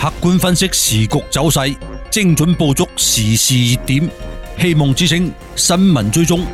客觀分析時局走勢，精準捕捉時事熱點。希望之聲新聞追蹤。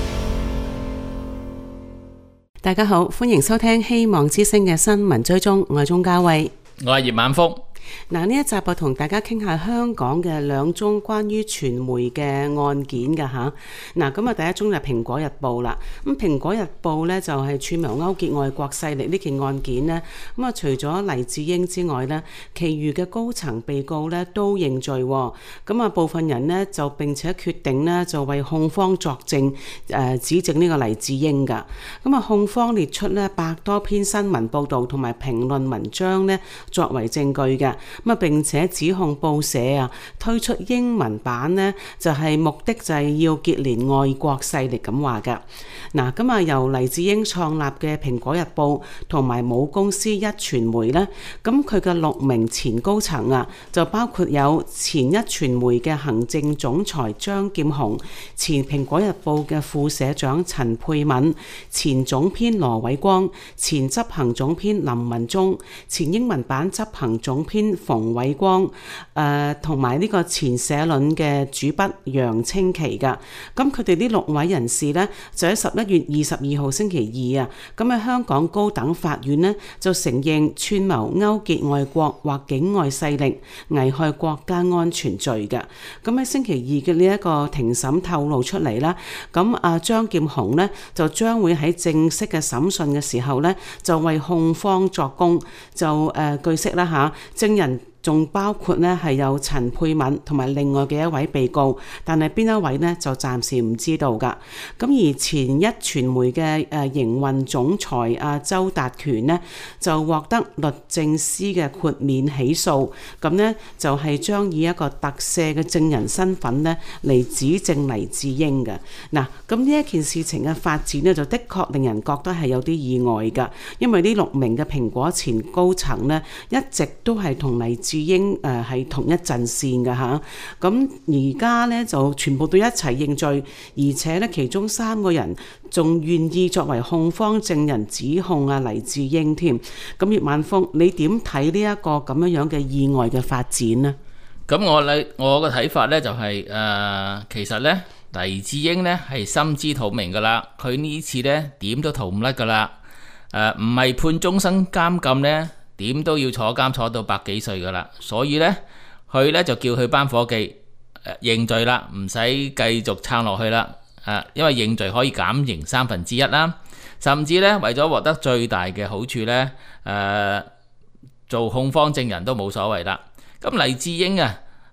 大家好，歡迎收聽希望之聲嘅新聞追蹤，我係鍾嘉慧， 我係葉晚福。 嗱，呢一集我同大家傾下香港嘅兩宗關於傳媒嘅案件㗎吓。嗱，咁啊第一宗就係蘋果日報啦。咁蘋果日報呢，就係串謀勾結外國勢力呢件案件呢。咁啊除咗黎智英之外呢，其餘嘅高層被告呢都認罪。咁啊部分人呢，就並且決定呢，就為控方作證，指證呢個黎智英㗎。咁啊控方列出呢100多篇新聞報導同埋評論文章呢作為證據嘅。咁啊並且指控報社啊推出英文版呢，就係目的就係要結連外國勢力咁話㗎。嗱，咁啊由黎智英創立嘅蘋果日報同埋母公司壹傳媒呢，咁佢嘅6名前高層啊，就包括有前壹傳媒嘅行政總裁張劍虹、前蘋果日報嘅副社長陳沛敏、前總編羅偉光、前執行總編林文忠、前英文版執行總編馮偉光，同埋呢個前社論嘅主筆楊清奇㗎。咁佢哋呢6位人士呢，就喺11月22號星期二啊，咁喺香港高等法院呢，就承認串謀勾結外國或境外勢力危害國家安全罪嘅。咁喺星期二嘅呢一個庭審透露出嚟啦，咁張劍虹呢，就將會喺正式嘅審訊嘅時候呢，就為控方作供，就據悉啦嚇，證人仲包括呢係有陳沛敏同埋另外嘅一位被告，但係邊一位呢就暫時唔知道㗎。咁而前壹傳媒嘅營運總裁周達權呢，就獲得律政司嘅豁免起訴，咁呢就係將以一個特赦嘅證人身份呢嚟指證黎智英嘅。嗱，咁呢一件事情嘅發展呢，就的確令人覺得係有啲意外㗎，因為呢6名嘅蘋果前高層呢，一直都係同黎智英係同一陣線嘅嚇。咁而家呢，就全部都一齊認罪，而且呢，其中3個人仲願意作為控方證人指控黎智英添。咁葉晚風，你點睇呢一個咁樣嘅意外嘅發展呢？ 咁我嘅睇法呢，就係其實呢，黎智英呢係心知肚明噶啦，佢呢次呢點都逃唔甩噶啦。唔係判終身監禁呢，點都要坐監坐到100幾歲噶啦。所以呢，佢呢就叫佢班伙計認罪啦，唔使繼續撐落去啦。因為認罪可以減刑1/3啦，甚至呢，為咗獲得最大嘅好處呢，做控方證人都冇所謂啦。咁黎智英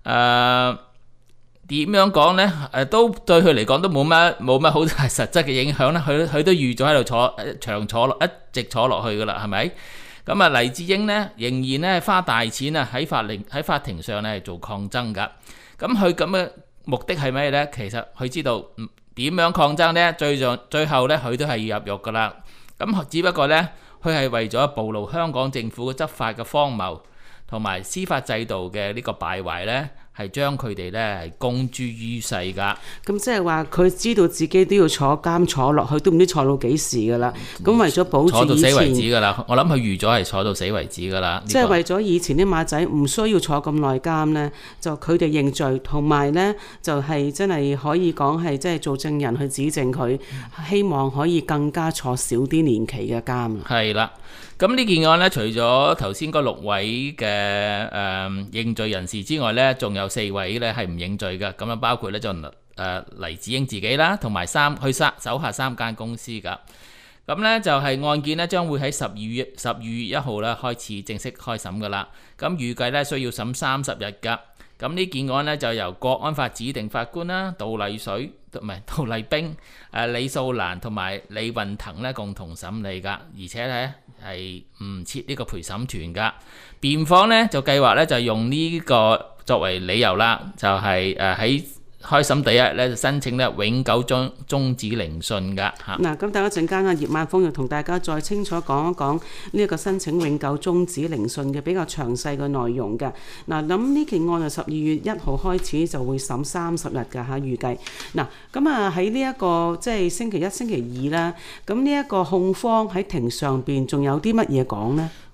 點樣講呢？都對佢嚟講都冇乜好大實質嘅影響啦。佢都預咗喺度一直坐落去噶啦，係咪？咁啊，黎智英呢，仍然呢花大錢喺法庭上呢做抗爭噶。咁佢咁嘅目的係咩呢？其實佢知道點樣抗爭呢？最後呢，佢都係要入獄噶啦。咁只不過呢，佢係為咗暴露香港政府嘅執法嘅荒謬同埋司法制度嘅呢個敗壞呢，係將佢哋呢係公諸於世㗎。咁即係話佢知道自己都要坐監坐落去，都唔知坐到幾時㗎啦。咁為咗保住坐到死為止㗎啦。我諗佢預咗係坐到死為止㗎啦。 即係為咗以前啲馬仔唔需要坐咁耐監呢，就佢哋認罪，同埋呢就係真係可以講係即係做證人去指證佢，希望可以更加坐少啲年期嘅監。 係啦。咁呢件案呢，除咗頭先嗰6位嘅認罪人士之外呢，仲有4位呢係唔認罪嘅。咁啊，包括呢就黎智英自己啦，同埋佢手下3間公司㗎。咁呢就係案件呢將會喺12月1號呢開始正式開審㗎啦。咁預計呢需要審30日㗎。咁呢件案呢就由國安法指定法官啦，杜麗冰、李素蘭同埋李運騰呢共同審理㗎，而且呢係唔設呢個陪審團㗎。辯方呢就計劃呢就用呢個作為理由啦，就係喺開審第一日咧，就申請咧永久終止聆訊噶嚇。 嗱，咁等一陣間葉晚風要同大家再清楚講一講呢一個申請永久終止聆訊嘅比較詳細嘅內容嘅。嗱，咁呢件案就12月1號開始就會審30日㗎嚇，預計。嗱，咁啊喺呢一個即係星期1、星期2啦，咁呢一個控方喺庭上邊仲有啲乜嘢講呢？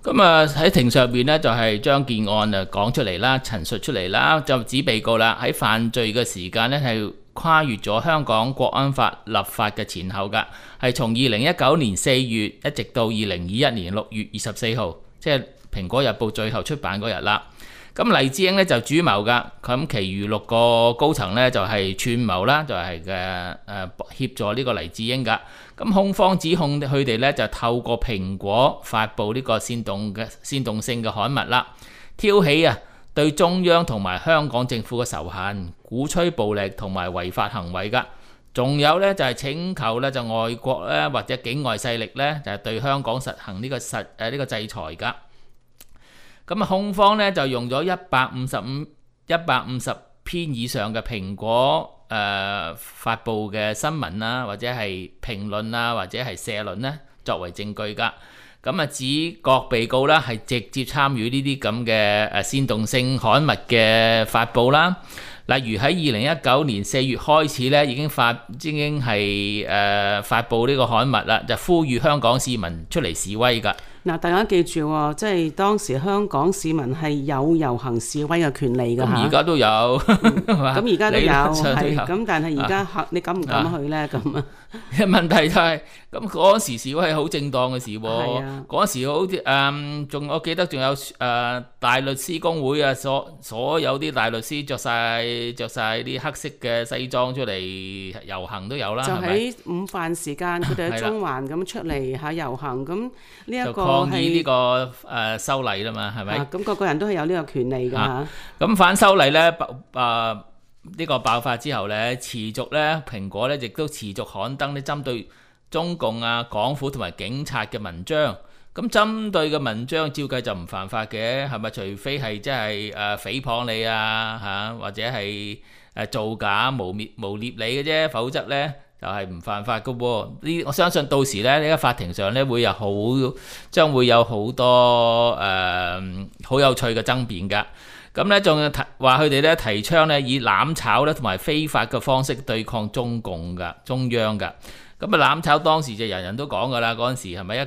咁啊喺庭上邊呢，就係將件案啊講出嚟啦，陳述出嚟啦，就指被告啦喺犯罪嘅時間呢，係跨越咗香港國安法立法嘅前後㗎，係從2019年4月一直到2021年6月24號，即係《蘋果日報》最後出版嗰日啦。咁黎智英呢就主謀㗎，咁其餘6個高層呢就係串謀啦，就係協助呢個黎智英㗎。咁控方指控佢哋呢就透過蘋果發布呢個煽動性嘅刊物啦，挑起對中央同埋香港政府嘅仇恨，鼓吹暴力同埋違法行為㗎。仲有呢，就係請求呢就外國呢或者境外勢力呢就係對香港實行呢個制裁㗎。咁控方呢就用咗150篇以上嘅蘋果發布嘅新聞啦，或者係評論啦，或者係社論呢作為證據㗎。咁指各被告啦係直接參與呢啲咁嘅煽動性刊物嘅發布啦。例如喺2019年4月開始咧，已經係發布呢個刊物啦，就呼籲香港市民出嚟示威㗎。 嗱，大家記住喎，即係當時香港市民係有遊行示威嘅權利㗎嚇。 而家都有， 咁而家都有，係咁，但係而家你敢唔敢去咧？咁啊， 問題就係咁嗰時示威係好正當嘅事喎。嗰時好似我記得仲有大律師公會啊，所有啲大律師着晒啲黑色嘅西裝出嚟遊行都有啦。就喺午飯時間，佢哋喺中環咁出嚟嚇遊行，咁呢一個抗議呢個修例啦嘛，係咪？ 咁個個人都係有呢個權利㗎嚇。 咁反修例咧，呢個爆發之後咧，持續咧蘋果咧亦都持續刊登啲針對中共港府同埋警察嘅文章。咁針對嘅文章照計就唔犯法嘅，係咪？除非係即係誹謗你或者係造假誣衊你嘅啫，否則咧就係唔犯法嘅喎。我相信到時咧，喺法庭上咧將會有好多好有趣嘅爭辯㗎。咁咧仲話佢哋咧提倡咧以攬炒咧同埋非法嘅方式對抗中央㗎。咁攬炒當時就人人都講㗎啦，嗰陣時係咪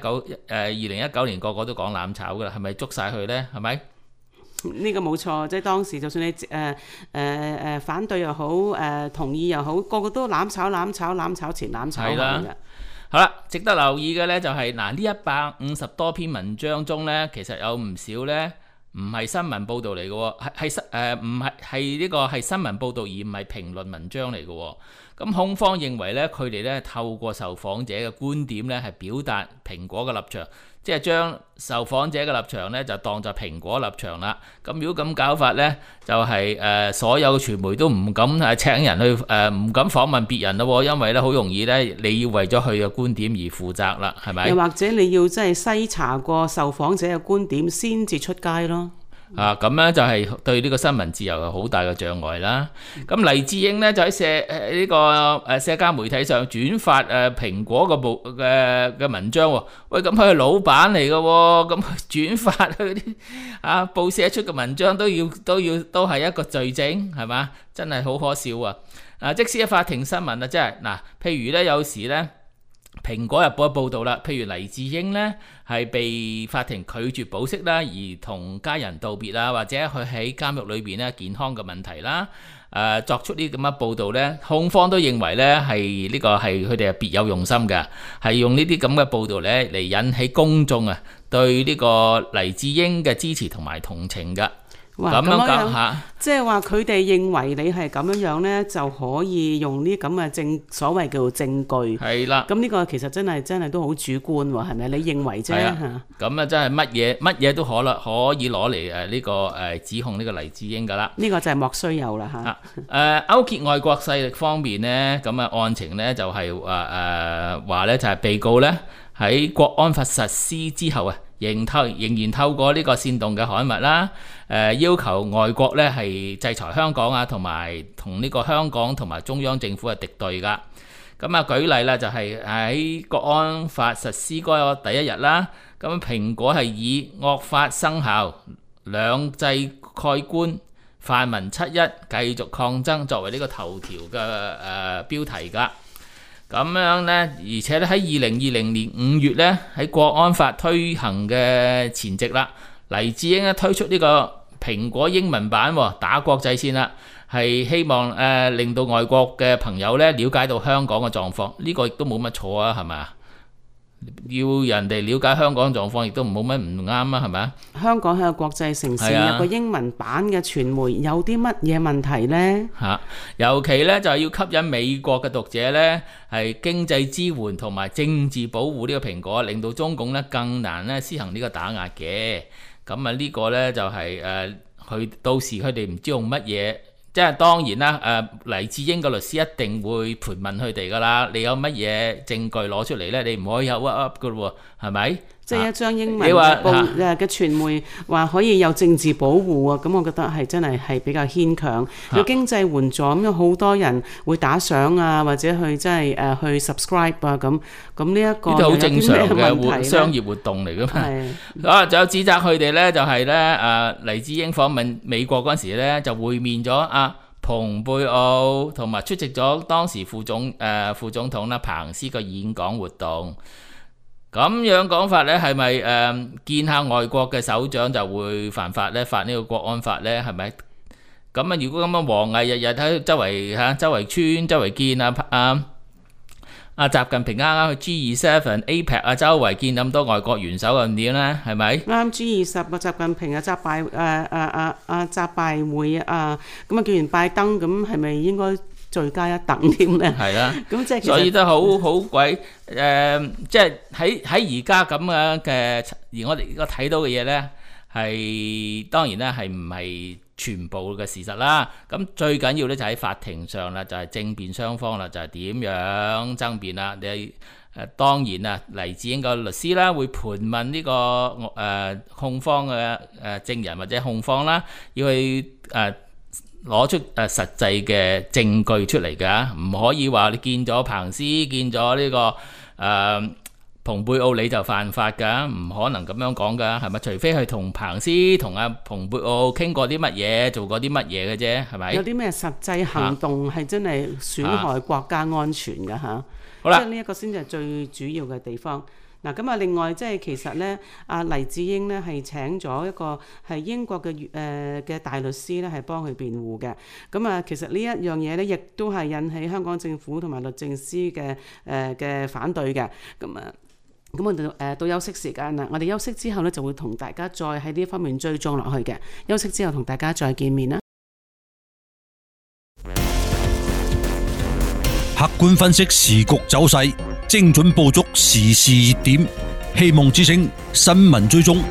2019年個個都講攬炒㗎啦？係咪捉晒佢咧？係咪？ 呢個冇錯，即係當時就算你反對又好，同意又好，個個都攬炒前攬炒後嘅。 好啦，值得留意嘅咧就係呢150多篇文章中咧，其實有唔少咧唔係新聞報導嚟嘅喎，係呢個係新聞報導而唔係評論文章嚟嘅喎。咁控方認為咧，佢哋咧透過受訪者嘅觀點咧，係表達蘋果嘅立場，即係將受訪者嘅立場咧就當作蘋果立場啦。咁如果咁搞法咧，就係所有嘅傳媒都唔敢請人去唔敢訪問別人咯，因為咧好容易咧你要為咗佢嘅觀點而負責啦，係咪？ 又或者你要真係篩查過受訪者嘅觀點先至出街咯。 咁咧就係對呢個新聞自由有好大嘅障礙啦。咁黎智英咧就喺社交媒體上轉發蘋果嘅文章喎。喂，咁佢係老闆嚟嘅喎，咁轉發佢啲報社出嘅文章都係一個罪證，係嘛？真係好可笑啊！即使喺法庭新聞即係譬如咧有時咧。蘋果日報嘅報導啦，譬如黎智英呢係被法庭拒絕保釋啦，而同家人道別啦，或者佢喺監獄裏邊咧健康嘅問題啦，作出呢啲咁嘅報導呢，控方都認為呢係呢個係佢哋係別有用心嘅，係用呢啲咁嘅報導呢嚟引起公眾對呢個黎智英嘅支持同埋同情㗎。咁樣講下， 即係話佢哋認為你係咁樣呢，就可以用呢咁嘅所謂叫做證據。係啦。咁呢個其實真係都好主觀喎，係咪？你認為啫嚇。咁真係乜嘢都可以攞嚟呢個指控呢個黎智英㗎啦。 呢個就係莫須有啦嚇。 勾結外國勢力方面呢，咁案情呢就係話呢就係被告呢喺國安法實施之後仍然透過呢個煽動嘅刊物啦，要求外國咧係制裁香港同埋同呢個香港同埋中央政府係敵對噶。咁舉例啦，就係喺國安法實施嗰個第一日啦，咁蘋果係以惡法生效、兩制蓋棺、泛民七一繼續抗爭作為呢個頭條嘅標題噶。 咁樣呢，而且咧喺2020年5月呢，喺國安法推行嘅前夕啦，黎智英咧推出呢個蘋果英文版打國際線啦，係希望令到外國嘅朋友呢了解到香港嘅狀況，呢個亦都冇乜錯啊，係咪啊？要人哋了解香港狀況，亦都冇乜唔啱啊，係咪啊？ 香港係個國際城市，有個英文版嘅傳媒，有啲乜嘢問題呢？ 尤其呢，就係要吸引美國嘅讀者呢，係經濟支援同埋政治保護呢個蘋果，令到中共呢更難呢施行呢個打壓嘅。咁呢個呢，就係佢到時佢哋唔知用乜嘢。即係當然啦，黎智英個律師一定會盤問佢哋噶啦。你有乜嘢證據攞出嚟呢？你唔可以有 up 噶喎，係咪？ 即係一張英文嘅傳媒話可以有政治保護啊，咁我覺得係真係比較牽強。有經濟援助咁，有好多人會打賞啊，或者去即係去 subscribe 啊，咁呢一個好正常嘅商業活動嚟噶嘛。仲有指責佢哋呢，就係呢黎智英訪問美國嗰陣時呢，就會面咗蓬佩奧，同埋出席咗當時副總統啦彭斯個演講活動。咁樣講法呢，係咪見下外國嘅首長就會犯法呢？發呢個國安法呢，係咪？咁如果咁樣王毅日日喺周圍穿周圍見習近平啱啱去 G7 APEC 周圍見咁多外國元首又點呢？係咪？啱 G20習近平習拜會咁叫完拜登，咁係咪應該罪加一等添咧？係啦，咁即係所以都好鬼即係喺而家咁樣嘅，而我哋睇到嘅嘢咧，係當然咧係唔係全部嘅事實啦。咁最緊要咧就喺法庭上啦，就係正辯雙方啦，就係點樣爭辯啦。你當然啊，黎智英個律師啦會盤問呢個控方嘅證人或者控方啦，要去攞出實際嘅證據出嚟㗎，唔可以話你見咗彭斯，見咗呢個蓬佩奧你就犯法㗎，唔可能咁樣講㗎，係咪？除非係同彭斯同蓬佩奧傾過啲乜嘢，做過啲乜嘢嘅啫，係咪？ 有啲咩實際行動係真係損害國家安全㗎嚇？ 好啦， 即係呢一個先至係最主要嘅地方。嗱，咁另外即係其實咧，黎智英咧係請咗一個係英國嘅大律師咧，係幫佢辯護嘅。咁其實呢一樣嘢咧，亦都係引起香港政府同埋律政司嘅反對嘅。咁我哋到休息時間啦，我哋休息之後咧就會同大家再喺呢方面追蹤落去嘅。休息之後同大家再見面啦。 客觀分析時局走勢，精準捕捉時事熱點，希望之聲新聞追蹤。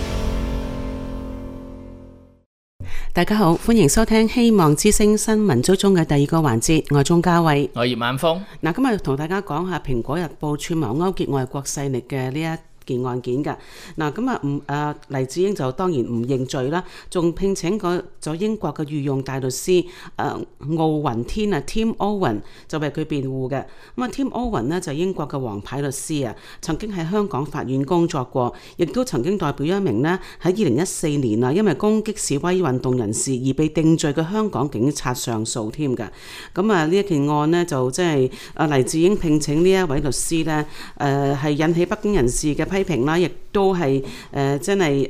大家好，歡迎收聽希望之聲新聞追蹤嘅第二個環節，我係鍾嘉慧， 我係葉晚風。 嗱，今日同大家講下《蘋果日報》串謀勾結外國勢力嘅呢一件案件㗎。嗱，咁黎智英就當然唔認罪啦，仲聘請咗英國嘅御用大律師奧雲天Tim Owen 就為佢辯護嘅。Tim Owen 呢就係英國嘅王牌律師啊，曾經喺香港法院工作過，亦都曾經代表一名呢喺2014年因為攻擊示威運動人士而被定罪嘅香港警察上訴添㗎。咁呢一件案呢，就即係黎智英聘請呢一位律師呢，係引起北京人士嘅批評啦，亦都係真係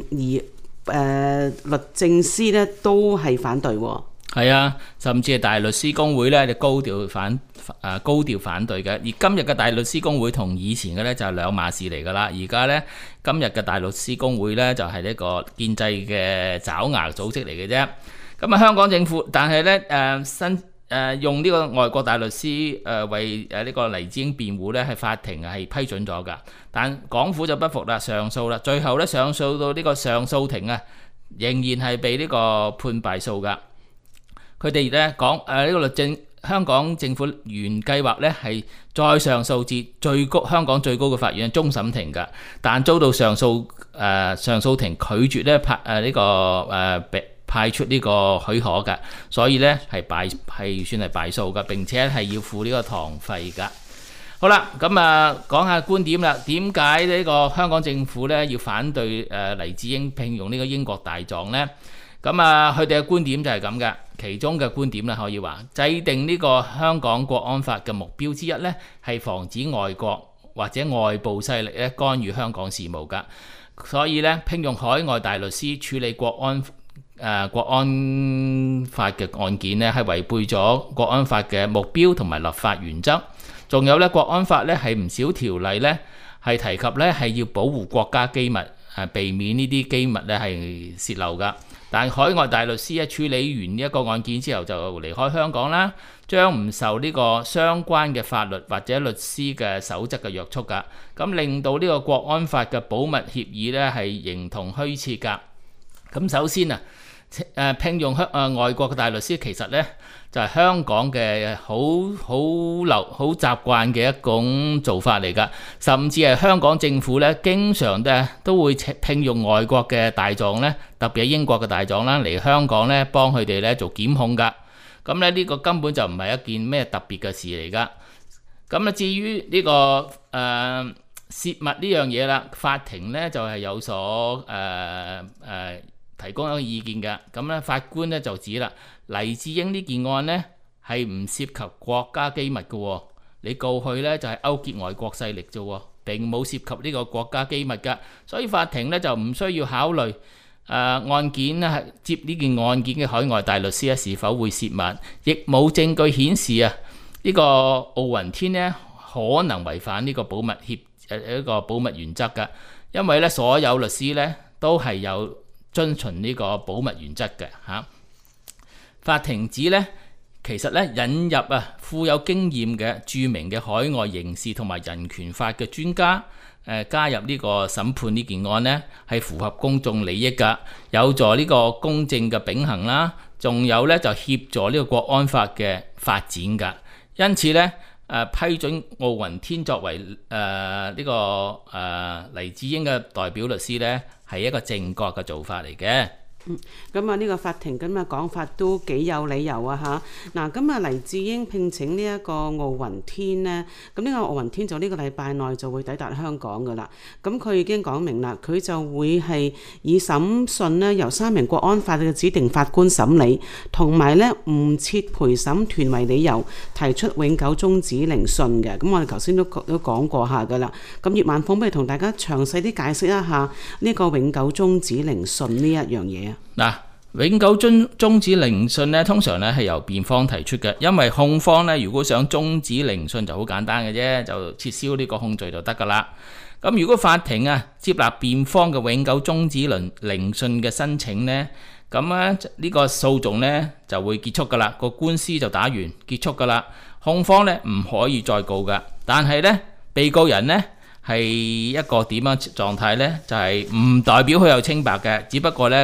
律政司咧都係反對喎。 係啊，甚至係大律師公會咧就高調反對嘅。而今日嘅大律師公會同以前嘅咧就係兩碼事嚟㗎啦。而家咧今日嘅大律師公會咧就係呢個建制嘅爪牙組織嚟嘅啫。咁香港政府，但係咧用呢個外國大律師為呢個黎智英辯護咧，係法庭係批准咗㗎。但港府就不服啦，上訴啦，最後咧上訴到呢個上訴庭仍然係被呢個判敗訴㗎。佢哋咧講呢個香港政府原計劃咧係再上訴至香港最高嘅法院終審庭㗎，但遭到上訴庭拒絕咧派出呢個許可㗎，所以咧係算係敗訴㗎，並且係要付呢個堂費㗎。好啦，咁講下觀點啦。點解呢個香港政府咧要反對黎智英聘用呢個英國大狀呢？ 咁啊，佢哋嘅觀點就係咁嘅，其中嘅觀點咧可以話，制定呢個香港國安法嘅目標之一咧，係防止外國或者外部勢力咧干預香港事務㗎。所以咧，聘用海外大律師處理國安法嘅案件咧，係違背咗國安法嘅目標同埋立法原則。仲有咧，國安法咧係唔少條例咧係提及咧係要保護國家機密，避免呢啲機密咧係泄漏㗎。但海外大律師咧處理完呢一個案件之後就離開香港啦，將唔受呢個相關嘅法律或者律師嘅守則嘅約束㗎，咁令到呢個國安法嘅保密協議咧係形同虛設㗎。咁首先啊，聘用外國嘅大律師其實咧就係香港嘅好習慣嘅一種做法嚟㗎，甚至係香港政府咧經常都會聘用外國嘅大狀咧，特別係英國嘅大狀啦嚟香港咧幫佢哋咧做檢控㗎。咁咧呢個根本就唔係一件咩特別嘅事嚟㗎。咁咧至於呢個泄密呢樣嘢啦，法庭咧就係有所提供一個意見嘅。咁咧法官咧就指啦，黎智英呢件案呢係唔涉及國家機密嘅，你告佢呢就係勾結外國勢力啫，並冇涉及呢個國家機密㗎，所以法庭呢就唔需要考慮案件呢係接呢件案件嘅海外大律師是否會泄密，亦冇證據顯示呢個奧雲天呢可能違反呢個保密原則㗎，因為呢所有律師呢都係有遵循呢個保密原則嘅嚇。法庭指呢，其實呢引入富有經驗嘅著名嘅海外刑事同埋人權法嘅專家加入呢個審判呢件案呢，係符合公眾利益㗎，有助呢個公正嘅秉行啦，仲有呢就協助呢個國安法嘅發展㗎。因此呢，批准奧雲天作為黎智英嘅代表律師呢，係一個正確嘅做法嚟嘅。 咁啊呢個法庭咁嘅講法都幾有理由啊嚇。嗱，咁啊黎智英聘請呢一個奧雲天呢，咁呢個奧雲天就呢個禮拜內就會抵達香港噶啦。咁佢已經講明啦，佢就會係以審訊呢由3名國安法嘅指定法官審理，同埋呢唔設陪審團為理由提出永久終止聆訊嘅。咁我哋頭先都講過下噶啦。咁葉萬鳳不如同大家詳細啲解釋一下呢個永久終止聆訊呢一樣嘢啊。 嗱，永久終止聆訊咧，通常咧係由辯方提出嘅，因為控方咧如果想終止聆訊就好簡單嘅啫，就撤銷呢個控罪就得噶啦。咁如果法庭接納辯方嘅永久終止聆訊嘅申請呢，咁呢個訴訟呢就會結束噶啦，個官司就打完結束噶啦，控方呢唔可以再告噶。但係呢，被告人呢係一個點樣狀態呢？就係唔代表佢有清白嘅，只不過呢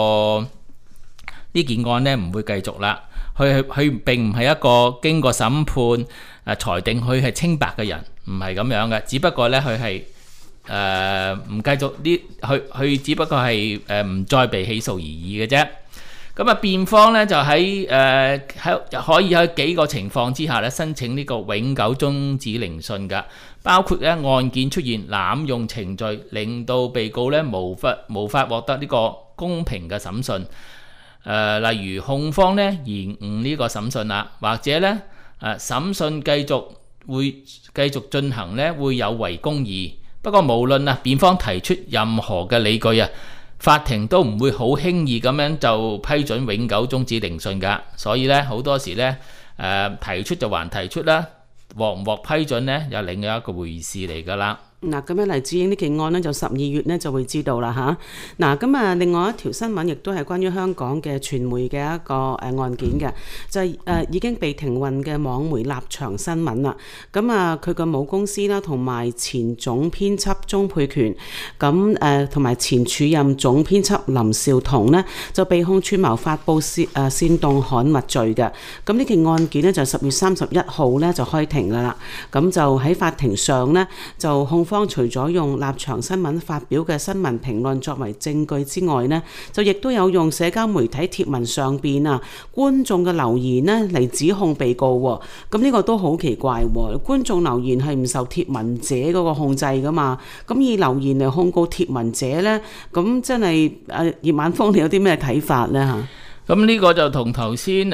呢件案呢唔會繼續啦。佢並唔係一個經過審判裁定佢係清白嘅人，唔係咁樣嘅。只不過呢，佢係唔繼續呢，佢只不過係唔再被起訴而已嘅啫。咁辯方呢就可以喺幾個情況之下呢申請呢個永久終止聆訊㗎，包括案件出現濫用程序，令到被告呢無法獲得呢個公平嘅審訊。例如控方呢延誤呢個審訊啦，或者呢審訊繼續進行呢會有違公義。不過無論辯方提出任何嘅理據法庭都唔會好輕易咁樣就批准永久終止聆訊㗎，所以呢，好多時呢提出就還提出啦，獲唔獲批准呢又另外一個回事嚟㗎啦。 嗱，咁黎智英呢件案呢，就12月呢就會知道啦嚇。嗱，咁另外一條新聞亦都係關於香港嘅傳媒嘅一個案件嘅，就係已經被停運嘅網媒立場新聞啦。咁佢個母公司啦，同埋前總編輯鍾沛權，咁同埋前署任總編輯林紹桐呢，就被控串謀發布煽動刊物罪嘅。咁呢件案件呢，就10月31號呢就開庭㗎啦。咁就喺法庭上呢，就控方除咗用立場新聞發表嘅新聞評論作為證據之外呢，就亦都有用社交媒體貼文上邊觀眾嘅留言呢嚟指控被告喎。咁呢個都好奇怪喎，觀眾留言係唔受貼文者嗰個控制噶嘛，咁以留言嚟控告貼文者呢，咁真係葉晚風，你有啲咩睇法呢？嚇？ 咁呢個就同頭先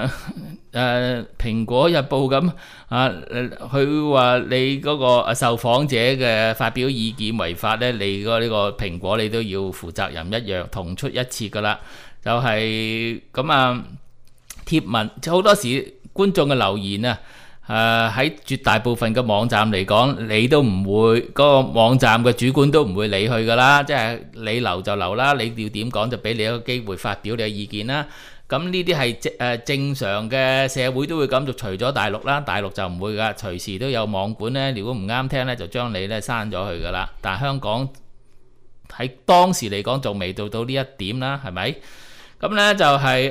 蘋果日報咁佢話你嗰個受訪者嘅發表意見違法呢，你呢個蘋果你都要負責任一樣，同出一轍噶啦。就係咁貼文好多時觀眾嘅留言喺絕大部分嘅網站嚟講，你都唔會嗰個網站嘅主管都唔會理佢噶啦，即係你留就留啦，你要點講就俾你一個機會發表你嘅意見啦。咁呢啲係正常嘅社會都會咁做，除咗大陸啦，大陸就唔會噶，隨時都有網管呢，如果唔啱聽呢，就將你呢刪咗佢噶啦。但係香港喺當時嚟講仲未到呢一點啦，係咪？咁呢就係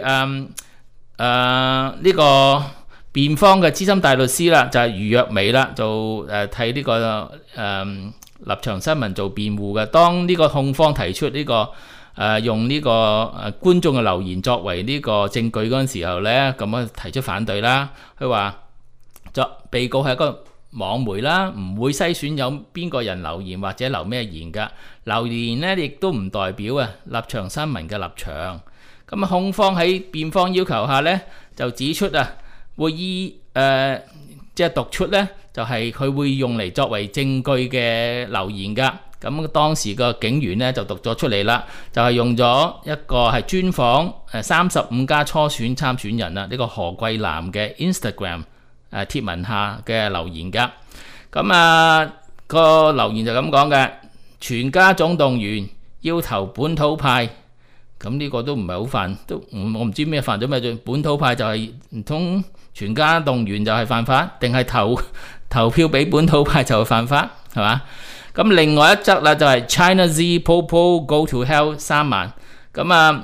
呢個辯方嘅資深大律師啦，就係余若薇啦，就替呢個立場新聞做辯護嘅。當呢個控方提出呢個用呢個觀眾嘅留言作為呢個證據嗰陣時候呢，咁提出反對啦。佢話被告係一個網媒啦，唔會篩選有邊個人留言或者留咩言㗎。留言呢亦都唔代表立場新聞嘅立場。咁控方喺辯方要求下呢，就指出會依即係讀出呢，就係佢會用嚟作為證據嘅留言㗎。咁當時個警員呢就讀咗出嚟啦，就係用咗一個係專訪35家初選參選人呢個何桂藍嘅 Instagram 貼文下嘅留言㗎。咁個留言就咁講嘅：全家總動員要投本土派。咁呢個都唔係好犯，我唔知咩犯咗咩罪。本土派就係唔通全家動員就係犯法，定係投票俾本土派就係犯法，係嘛？咁另外一則啦，就係 China Z Popo Go to Hell 3萬。咁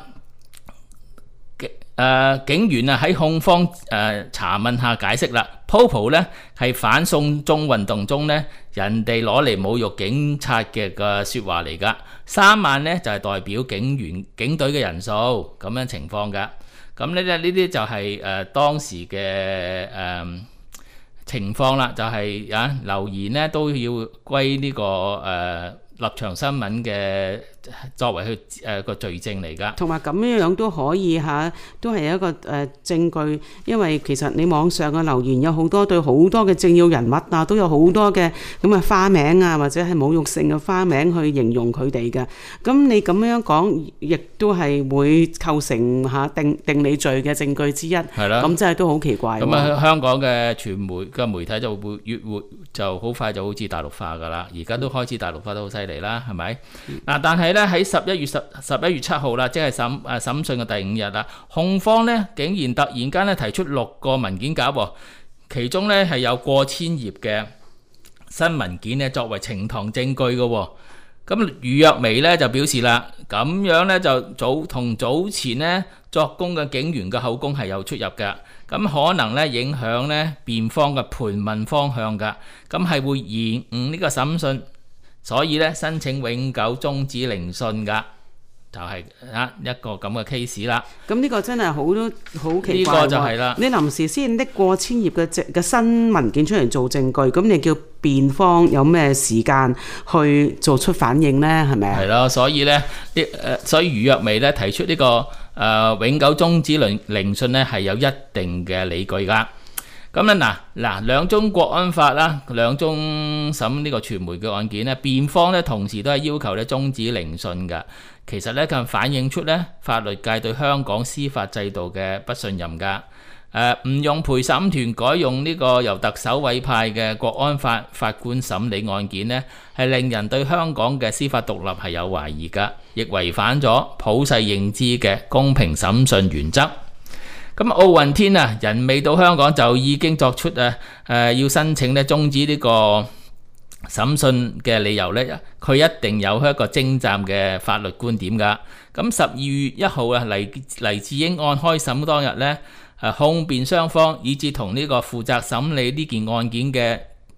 警員喺控方查問下解釋啦。Popo 呢係反送中運動中呢人哋攞嚟侮辱警察嘅説話嚟㗎。3萬呢就係代表警隊嘅人數咁樣情況㗎。咁呢啲就係當時嘅情況啦，就係留言呢都要歸呢個立場新聞嘅作為佢個罪證嚟㗎， 同埋咁樣都可以都係一個證據，因為其實你網上嘅留言有好多對好多嘅政要人物都有好多嘅咁嘅花名或者係侮辱性嘅花名去形容佢哋嘅。咁你咁樣講，亦都係會構成定你罪嘅證據之一。係啦，咁真係都好奇怪。 咁香港嘅傳媒嘅媒體就會越活就好快就好似大陸化㗎啦，而家都開始大陸化都好犀利啦，係咪？但係咧喺11月7號啦，即係審訊嘅第5日啦，控方咧竟然突然間咧提出6個文件夾，其中咧係有過千頁嘅新文件咧作為呈堂證據嘅。咁余若薇咧就表示啦，咁樣咧就同早前咧作供嘅警員嘅口供係有出入㗎，咁可能咧影響咧辯方嘅盤問方向㗎，咁係會延誤呢個審訊。所以咧申請永久終止聆訊㗎，就係一個咁嘅 case 啦。咁呢個真係好奇怪喎！呢個就係啦，你臨時先拎過千頁嘅新文件出嚟做證據，咁你叫辯方有咩時間去做出反應呢？係咪啊？係咯，所以咧所以余若薇咧提出呢個永久終止聆訊咧係有一定嘅理據㗎。咁咧嗱兩宗國安法啦，兩宗審呢個傳媒嘅案件咧，辯方咧同時都係要求咧終止聆訊㗎。其實咧佢反映出咧法律界對香港司法制度嘅不信任㗎。唔用陪審團，改用呢個由特首委派嘅國安法法官審理案件呢，係令人對香港嘅司法獨立係有懷疑㗎，亦違反咗普世認知嘅公平審訊原則。咁奧運天人未到香港就已經作出要申請咧終止呢個審訊嘅理由呢，佢一定有一個精湛嘅法律觀點㗎。咁12月1號黎智英案開審當日呢，控辯雙方以至同呢個負責審理呢件案件嘅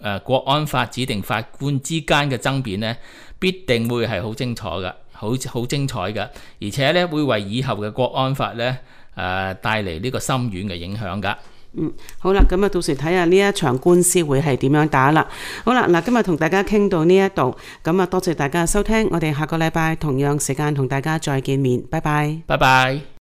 國安法指定法官之間嘅爭辯呢，必定會係好精彩嘅，好精彩嘅，而且呢會為以後嘅國安法呢帶嚟呢個深遠嘅影響㗎。 好啦，咁啊到時睇下呢一場官司會係點樣打啦。好啦，嗱，今日同大家傾到呢一度，咁啊多謝大家收聽，我哋下個禮拜同樣時間同大家再見面，拜拜。 拜拜。